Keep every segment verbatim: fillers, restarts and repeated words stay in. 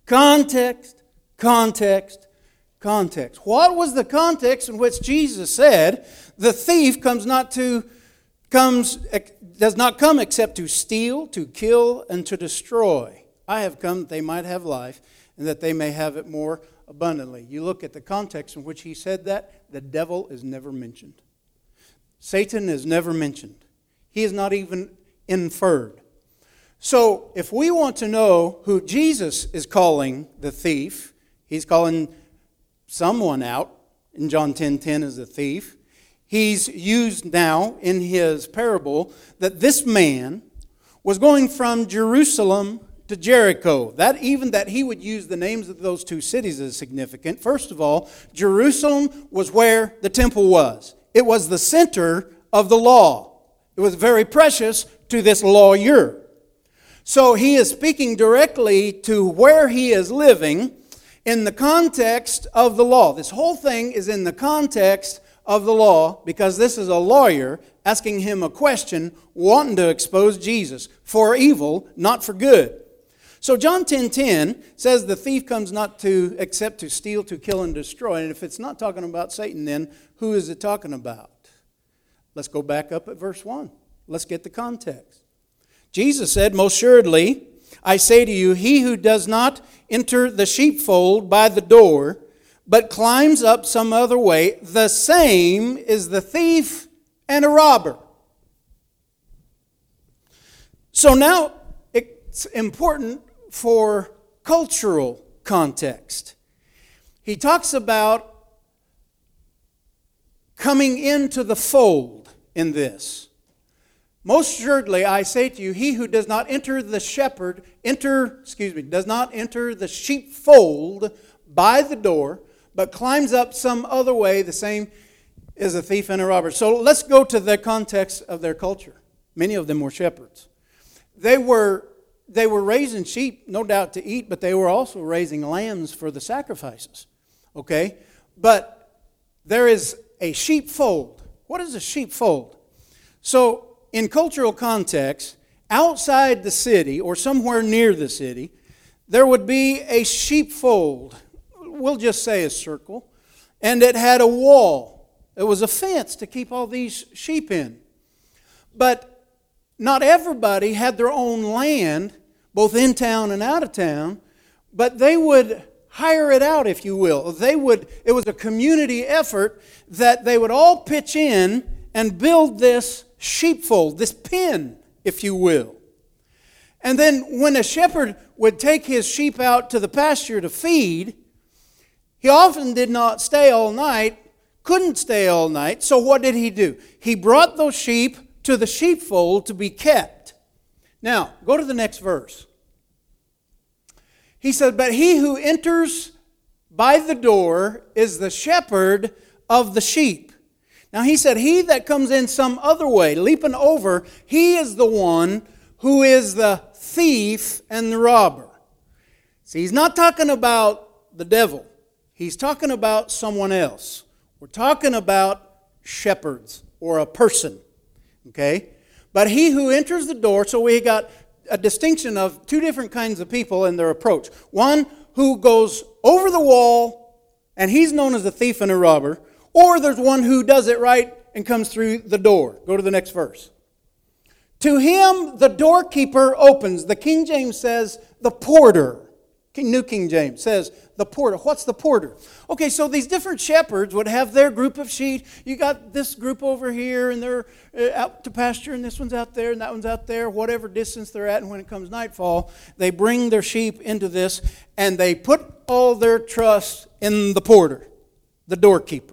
Context, context, context. What was the context in which Jesus said, the thief comes not to, comes, does not come except to steal, to kill, and to destroy? I have come that they might have life, and that they may have it more abundantly. You look at the context in which he said that, the devil is never mentioned. Satan is never mentioned. He is not even inferred. So, if we want to know who Jesus is calling the thief, he's calling someone out in John ten ten as a thief. He's used now in his parable that this man was going from Jerusalem to Jericho. That even that he would use the names of those two cities is significant. First of all, Jerusalem was where the temple was. It was the center of the law. It was very precious to this lawyer. So he is speaking directly to where he is living in the context of the law. This whole thing is in the context of the law because this is a lawyer asking him a question, wanting to expose Jesus for evil, not for good. So John ten ten says the thief comes not to except to steal, to kill, and destroy. And if it's not talking about Satan, then who is it talking about? Let's go back up at verse one. Let's get the context. Jesus said, most assuredly, I say to you, he who does not enter the sheepfold by the door, but climbs up some other way, the same is the thief and a robber. So now it's important for cultural context. He talks about coming into the fold in this. Most assuredly, I say to you, he who does not enter the shepherd, enter, excuse me, does not enter the sheepfold by the door, but climbs up some other way, the same is a thief and a robber. So let's go to the context of their culture. Many of them were shepherds. They were, they were raising sheep, no doubt to eat, but they were also raising lambs for the sacrifices. Okay? But there is a sheepfold. What is a sheepfold? So, in cultural context, outside the city or somewhere near the city, there would be a sheepfold. We'll just say a circle. And it had a wall. It was a fence to keep all these sheep in. But not everybody had their own land, both in town and out of town, but they would hire it out, if you will. They would. It was a community effort that they would all pitch in and build this sheepfold, this pen, if you will. And then when a shepherd would take his sheep out to the pasture to feed, he often did not stay all night, couldn't stay all night, so what did he do? He brought those sheep to the sheepfold to be kept. Now, go to the next verse. He said, but he who enters by the door is the shepherd of the sheep. Now he said, he that comes in some other way, leaping over, he is the one who is the thief and the robber. See, he's not talking about the devil. He's talking about someone else. We're talking about shepherds or a person. Okay? But he who enters the door, so we got a distinction of two different kinds of people in their approach. One who goes over the wall, and he's known as a thief and a robber. Or there's one who does it right and comes through the door. Go to the next verse. To him the doorkeeper opens. The King James says the porter. New King James says the porter. What's the porter? Okay, so these different shepherds would have their group of sheep. You got this group over here, and they're out to pasture, and this one's out there, and that one's out there, whatever distance they're at. And when it comes nightfall, they bring their sheep into this, and they put all their trust in the porter, the doorkeeper.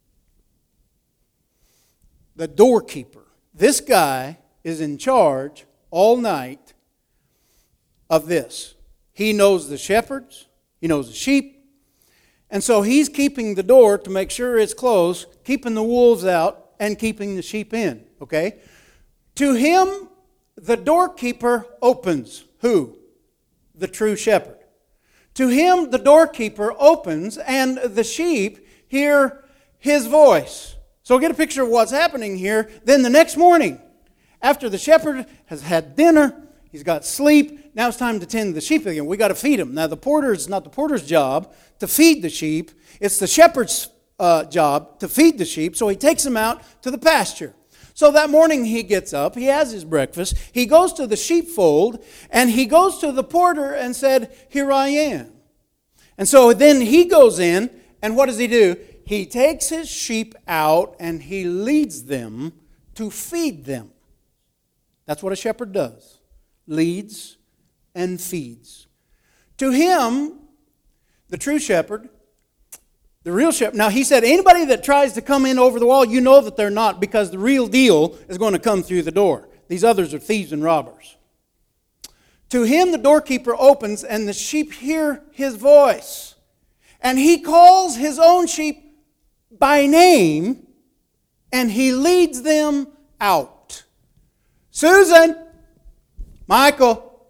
The doorkeeper. This guy is in charge all night of this. He knows the shepherds. He knows the sheep. And so he's keeping the door to make sure it's closed, keeping the wolves out, and keeping the sheep in. Okay? To him, the doorkeeper opens. Who? The true shepherd. To him, the doorkeeper opens, and the sheep hear his voice. So get a picture of what's happening here. Then the next morning, after the shepherd has had dinner, he's got sleep, now it's time to tend the sheep again. We got to feed them. Now the porter, it's not the porter's job to feed the sheep. It's the shepherd's uh, job to feed the sheep. So he takes them out to the pasture. So that morning he gets up, he has his breakfast, he goes to the sheepfold, and he goes to the porter and said, "Here I am." And so then he goes in, and what does he do? He takes his sheep out and he leads them to feed them. That's what a shepherd does. Leads and feeds. To him, the true shepherd, the real shepherd. Now he said, anybody that tries to come in over the wall, you know that they're not, because the real deal is going to come through the door. These others are thieves and robbers. To him the doorkeeper opens, and the sheep hear his voice. And he calls his own sheep by name, and he leads them out. Susan, Michael,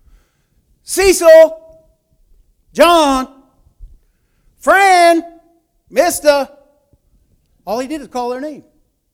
Cecil, John, Fran, Mister. All he did is call their name.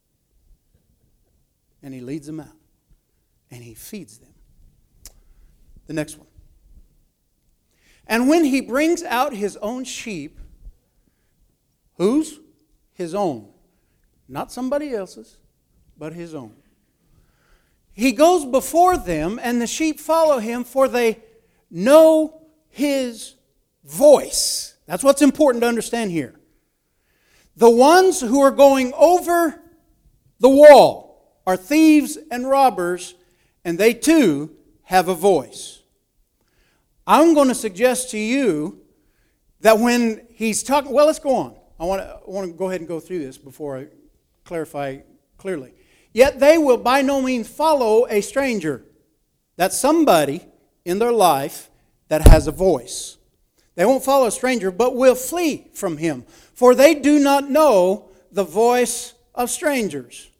And he leads them out. And he feeds them. The next one. And when he brings out his own sheep, whose? His own. Not somebody else's, but his own. He goes before them, and the sheep follow him, for they know his voice. That's what's important to understand here. The ones who are going over the wall are thieves and robbers, and they too have a voice. I'm going to suggest to you that when he's talking, well, let's go on. I want to, I want to go ahead and go through this before I clarify clearly. Yet they will by no means follow a stranger. That's somebody in their life that has a voice. They won't follow a stranger, but will flee from him. For they do not know the voice of strangers.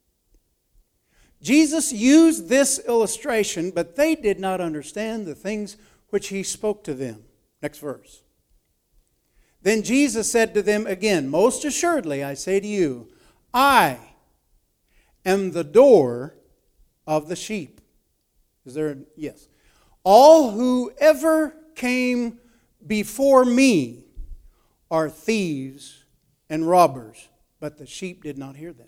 Jesus used this illustration, but they did not understand the things which he spoke to them. Next verse. Then Jesus said to them again, "Most assuredly I say to you, I am the door of the sheep." Is there a, yes. "All who ever came before me are thieves and robbers, but the sheep did not hear them."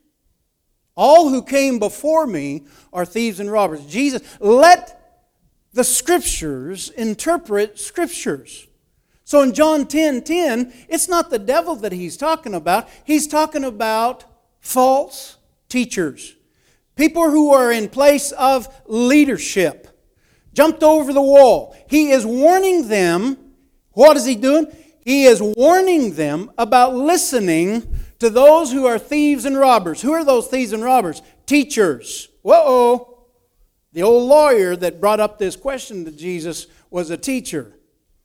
All who came before me are thieves and robbers. Jesus, let the Scriptures interpret Scriptures. So in John ten ten, it's not the devil that he's talking about. He's talking about false teachers. People who are in place of leadership. Jumped over the wall. He is warning them. What is he doing? He is warning them about listening to those who are thieves and robbers. Who are those thieves and robbers? Teachers. Whoa-oh. The old lawyer that brought up this question to Jesus was a teacher.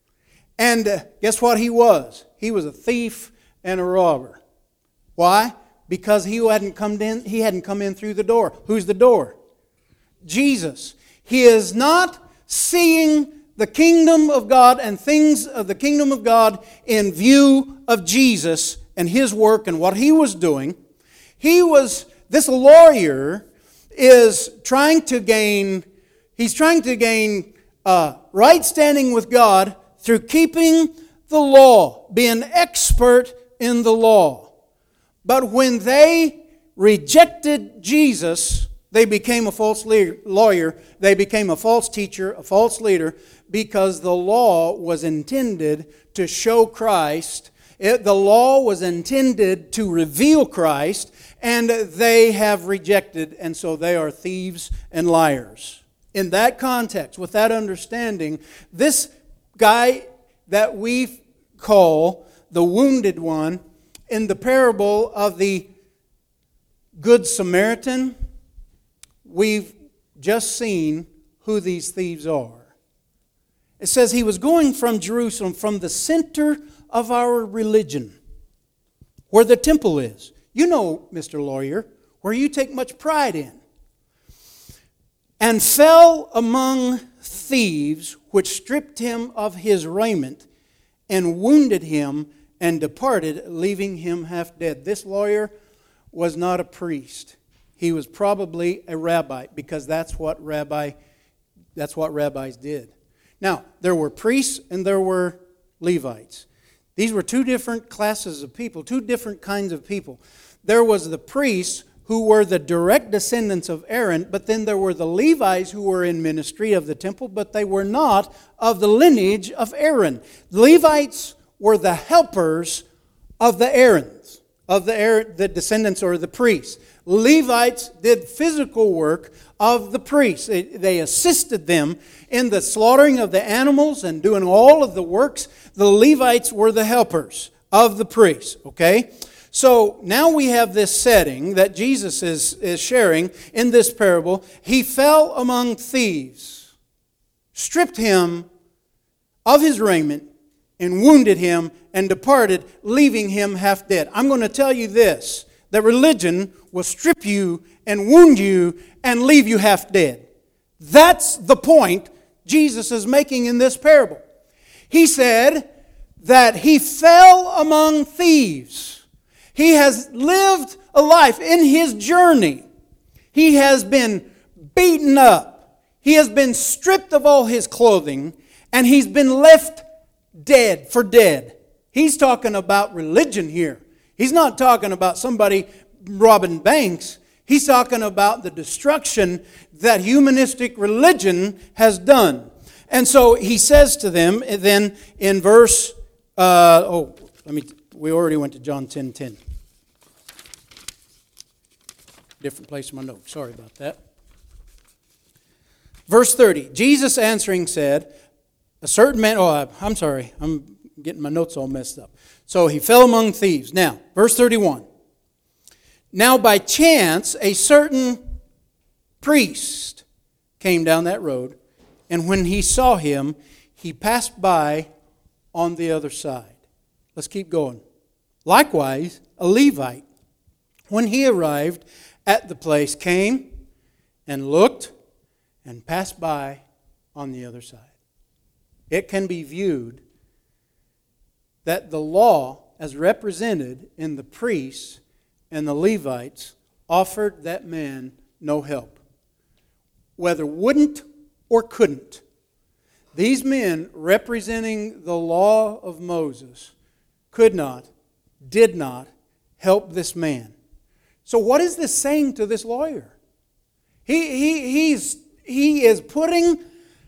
And uh, guess what he was? He was a thief and a robber. Why? Because he hadn't come in, he hadn't come in through the door. Who's the door? Jesus. He is not seeing the kingdom of God and things of the kingdom of God in view of Jesus and his work and what he was doing. He was, this lawyer is trying to gain, he's trying to gain uh, right standing with God through keeping the law, being expert in the law. But when they rejected Jesus, they became a false lawyer, they became a false teacher, a false leader, because the law was intended to show Christ. It, the law was intended to reveal Christ, and they have rejected, and so they are thieves and liars. In that context, with that understanding, this guy that we call the wounded one in the parable of the Good Samaritan, we've just seen who these thieves are. It says he was going from Jerusalem, from the center of our religion, where the temple is. You know, Mister Lawyer, where you take much pride in. And fell among thieves, which stripped him of his raiment, and wounded him, and departed, leaving him half dead. This lawyer was not a priest. He was probably a rabbi, because that's what rabbi That's what rabbis did. Now, there were priests and there were Levites. These were two different classes of people, two different kinds of people. There was the priests who were the direct descendants of Aaron, but then there were the Levites who were in ministry of the temple, but they were not of the lineage of Aaron. The Levites were the helpers of the Aarons, of the, Aaron, the descendants or the priests. Levites did physical work of the priests. They, they assisted them in the slaughtering of the animals and doing all of the works. The Levites were the helpers of the priests, okay? So now we have this setting that Jesus is, is sharing in this parable. He fell among thieves, stripped him of his raiment, and wounded him, and departed, leaving him half dead. I'm going to tell you this, that religion will strip you and wound you and leave you half dead. That's the point Jesus is making in this parable. He said that he fell among thieves. He has lived a life in his journey. He has been beaten up. He has been stripped of all his clothing, and he's been left dead for dead. He's talking about religion here. He's not talking about somebody robbing banks. He's talking about the destruction that humanistic religion has done. And so he says to them then in verse, uh, oh, let me, we already went to John ten ten. Different place in my notes. Sorry about that. Verse thirty. Jesus answering said, a certain man, oh, I'm sorry, I'm getting my notes all messed up. So he fell among thieves. Now, verse thirty-one. Now by chance, a certain priest came down that road, and when he saw him, he passed by on the other side. Let's keep going. Likewise, a Levite, when he arrived at the place, came and looked and passed by on the other side. It can be viewed that the law, as represented in the priests and the Levites, offered that man no help, whether wouldn't or couldn't. These men, representing the law of Moses, could not, did not help this man. So what is this saying to this lawyer? He, he, he's, he is putting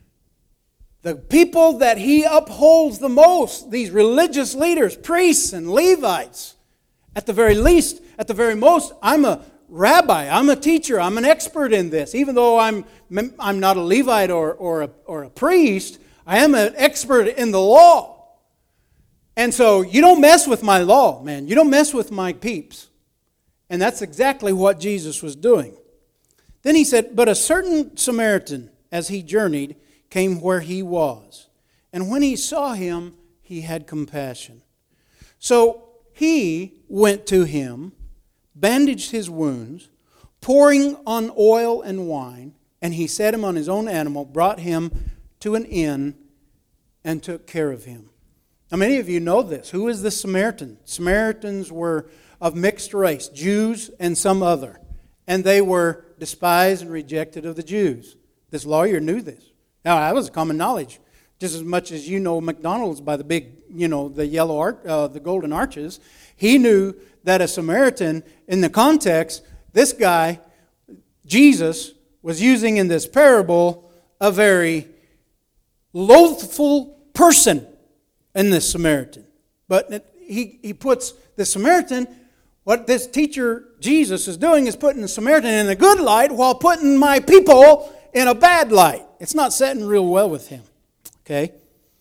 the people that he upholds the most, these religious leaders, priests and Levites, at the very least, at the very most, I'm a rabbi, I'm a teacher, I'm an expert in this. Even though I'm, I'm not a Levite or, or, a, or a priest, I am an expert in the law. And so you don't mess with my law, man. You don't mess with my peeps. And that's exactly what Jesus was doing. Then he said, but a certain Samaritan, as he journeyed, came where he was. And when he saw him, he had compassion. So he went to him, bandaged his wounds, pouring on oil and wine, and he set him on his own animal, brought him to an inn, and took care of him. Now many of you know this. Who is the Samaritan? Samaritans were of mixed race, Jews and some other. And they were despised and rejected of the Jews. This lawyer knew this. Now, that was common knowledge. Just as much as you know McDonald's by the big, you know, the yellow arch, uh, the golden arches. He knew that a Samaritan, in the context, this guy, Jesus, was using in this parable a very loathful person in this Samaritan. But it, he, he puts the Samaritan, what this teacher Jesus is doing is putting the Samaritan in a good light while putting my people in a bad light. It's not setting real well with him. Okay?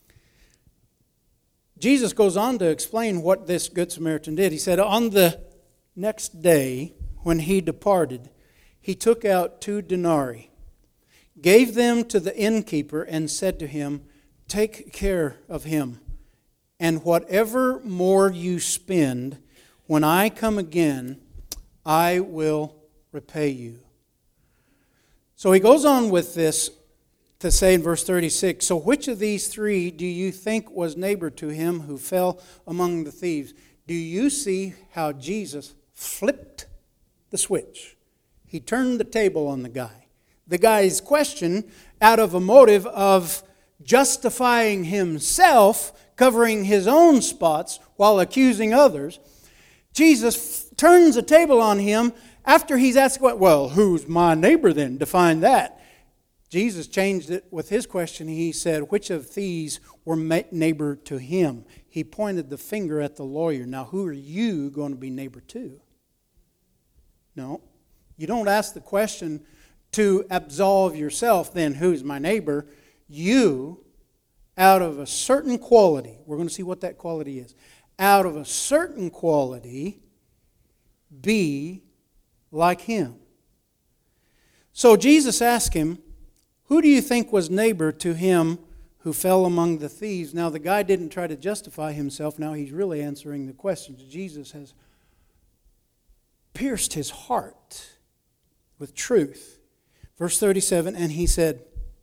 Jesus goes on to explain what this Good Samaritan did. He said, on the next day, when he departed, he took out two denarii, gave them to the innkeeper, and said to him, take care of him, and whatever more you spend, when I come again, I will repay you. So he goes on with this to say in verse thirty-six, so which of these three do you think was neighbor to him who fell among the thieves? Do you see how Jesus flipped the switch? He turned the table on the guy. the guy's question out of a motive of justifying himself, covering his own spots while accusing others. Jesus f- turns the table on him after he's asked, well, who's my neighbor then? Define that. Jesus changed it with his question. He said, which of these were neighbor to him? He pointed the finger at the lawyer. Now, who are you going to be neighbor to? No. You don't ask the question to absolve yourself, then who's my neighbor? You, out of a certain quality, we're going to see what that quality is. Out of a certain quality, be like him. So Jesus asked him, who do you think was neighbor to him who fell among the thieves? Now the guy didn't try to justify himself. Now he's really answering the questions. Jesus has pierced his heart with truth. Verse thirty-seven, and he said,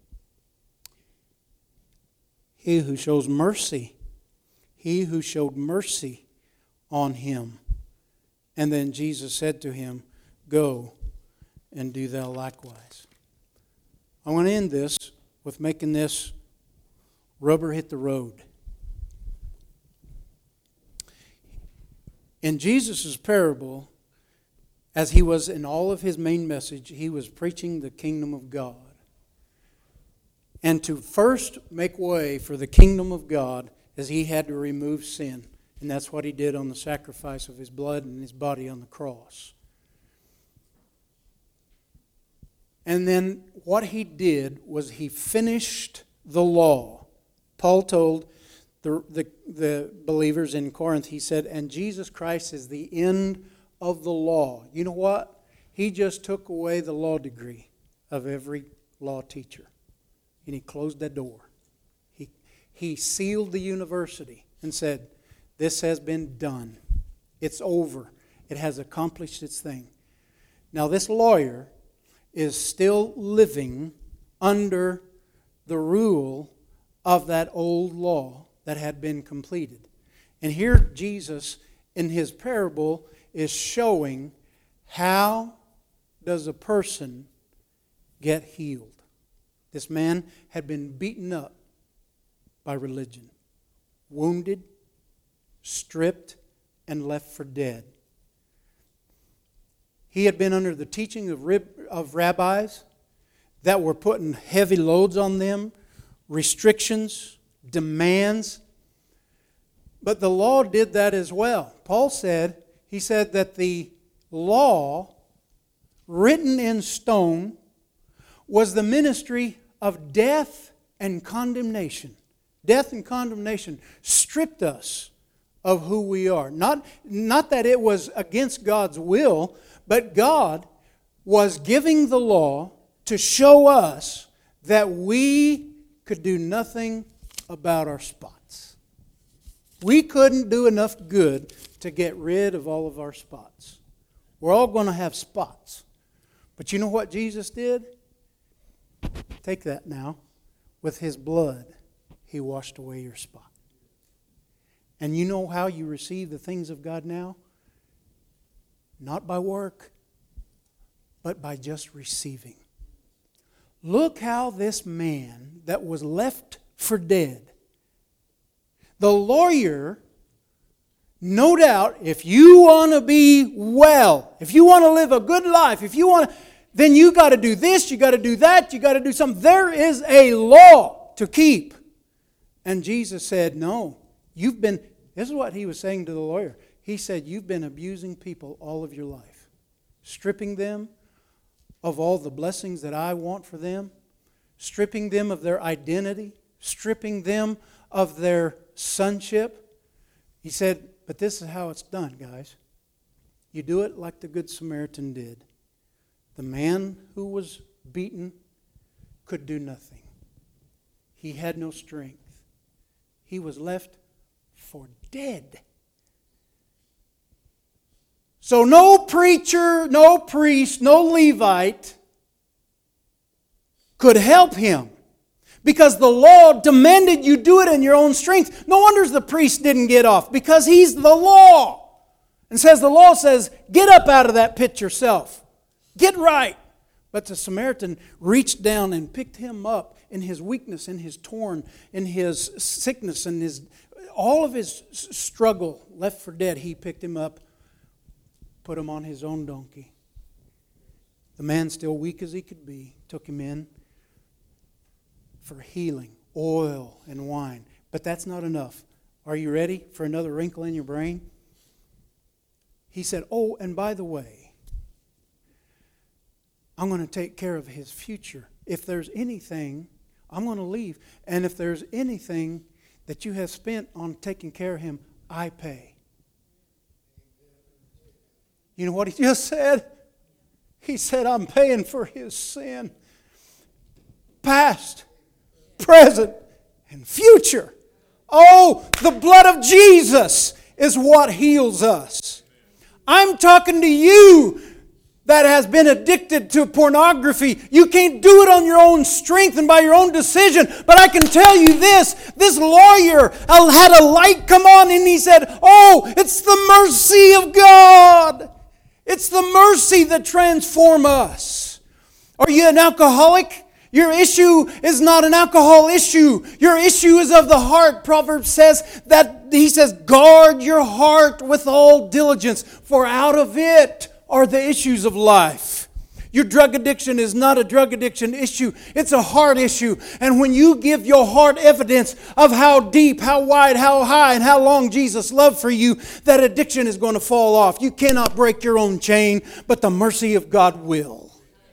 he who shows mercy, he who showed mercy on him. And then Jesus said to him, go and do thou likewise. I want to end this with making this rubber hit the road. In Jesus' parable, as he was in all of his main message, he was preaching the kingdom of God. And to first make way for the kingdom of God is he had to remove sin. And that's what he did on the sacrifice of his blood and his body on the cross. And then what he did was he finished the law. Paul told the, the, the believers in Corinth, he said, and Jesus Christ is the end of the law. You know what? He just took away the law degree of every law teacher. And he closed that door. He, he sealed the university and said, this has been done. It's over. It has accomplished its thing. Now this lawyer is still living under the rule of that old law that had been completed. And here Jesus, in his parable, is showing how does a person get healed. This man had been beaten up by religion, wounded, stripped, and left for dead. He had been under the teaching of, rib, of rabbis that were putting heavy loads on them, restrictions, demands. But the law did that as well. Paul said, he said that the law written in stone was the ministry of death and condemnation. Death and condemnation stripped us of who we are. Not, not that it was against God's will, but God was giving the law to show us that we could do nothing about our spots. We couldn't do enough good to get rid of all of our spots. We're all going to have spots. But you know what Jesus did? Take that now. With his blood, he washed away your spot. And you know how you receive the things of God now? Not by work, but by just receiving. Look how this man that was left for dead, the lawyer, no doubt, if you want to be well, if you want to live a good life, if you want to, then you got to do this, you got to do that, you got to do something. There is a law to keep. And Jesus said, no, you've been, this is what he was saying to the lawyer. He said, you've been abusing people all of your life, stripping them of all the blessings that I want for them, stripping them of their identity, stripping them of their sonship. He said, but this is how it's done, guys. You do it like the Good Samaritan did. The man who was beaten could do nothing. He had no strength. He was left for dead. So no preacher, no priest, no Levite could help him. Because the law demanded you do it in your own strength. No wonder the priest didn't get off. Because he's the law. And says the law says, get up out of that pit yourself. Get right. But the Samaritan reached down and picked him up in his weakness, in his torn, in his sickness, in his all of his struggle, left for dead. He picked him up, put him on his own donkey. The man, still weak as he could be, took him in for healing, oil and wine. But that's not enough. Are you ready for another wrinkle in your brain? He said, oh, and by the way, I'm going to take care of his future. If there's anything, I'm going to leave. And if there's anything that you have spent on taking care of him, I pay. You know what he just said? He said, I'm paying for his sin. Past, present, and future. Oh, the blood of Jesus is what heals us. I'm talking to you that has been addicted to pornography. You can't do it on your own strength and by your own decision. But I can tell you this. This lawyer had a light come on and he said, oh, it's the mercy of God. It's the mercy that transforms us. Are you an alcoholic? Your issue is not an alcohol issue. Your issue is of the heart. Proverbs says that, he says, guard your heart with all diligence, for out of it are the issues of life. Your drug addiction is not a drug addiction issue. It's a heart issue. And when you give your heart evidence of how deep, how wide, how high, and how long Jesus loved for you, that addiction is going to fall off. You cannot break your own chain, but the mercy of God will.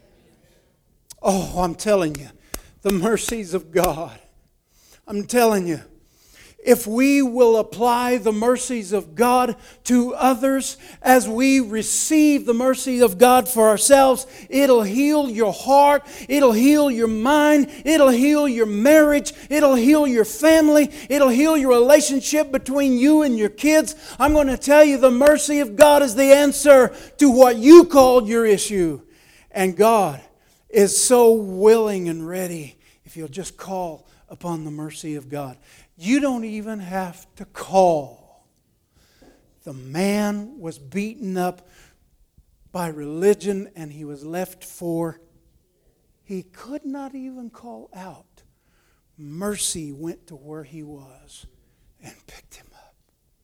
Oh, I'm telling you, the mercies of God. I'm telling you, if we will apply the mercies of God to others as we receive the mercy of God for ourselves, it'll heal your heart, it'll heal your mind, it'll heal your marriage, it'll heal your family, it'll heal your relationship between you and your kids. I'm going to tell you, the mercy of God is the answer to what you called your issue. And God is so willing and ready if you'll just call upon the mercy of God. You don't even have to call. The man was beaten up by religion and he was left for. He could not even call out. Mercy went to where he was and picked him up.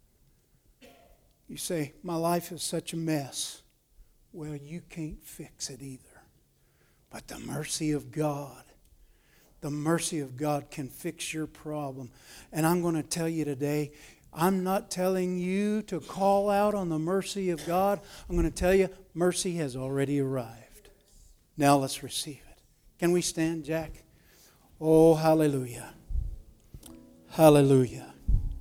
You say, my life is such a mess. Well, you can't fix it either. But the mercy of God, the mercy of God can fix your problem. And I'm going to tell you today, I'm not telling you to call out on the mercy of God. I'm going to tell you, mercy has already arrived. Now let's receive it. Can we stand, Jack? Oh, hallelujah. Hallelujah.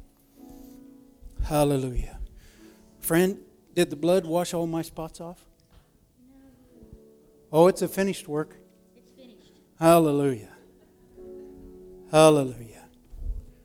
Hallelujah. Friend, did the blood wash all my spots off? Oh, it's a finished work. It's finished. Hallelujah. Hallelujah.